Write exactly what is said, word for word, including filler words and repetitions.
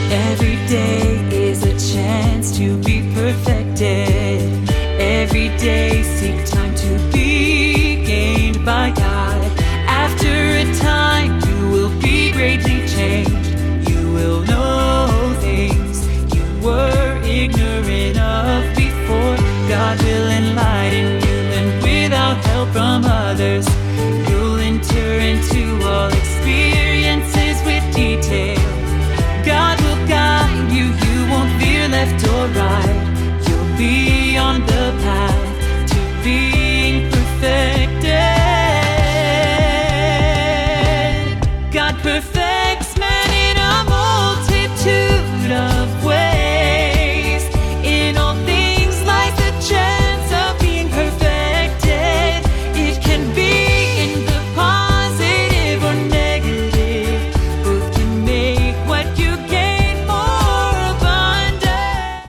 Every day is a chance to be perfected. Every day seek time to be gained by God. After a time you will be greatly changed. You will know things you were ignorant of before. God will enlighten you, and without help from others, you'll enter into all experiences with detail. God will guide you, you won't veer left or right. You'll be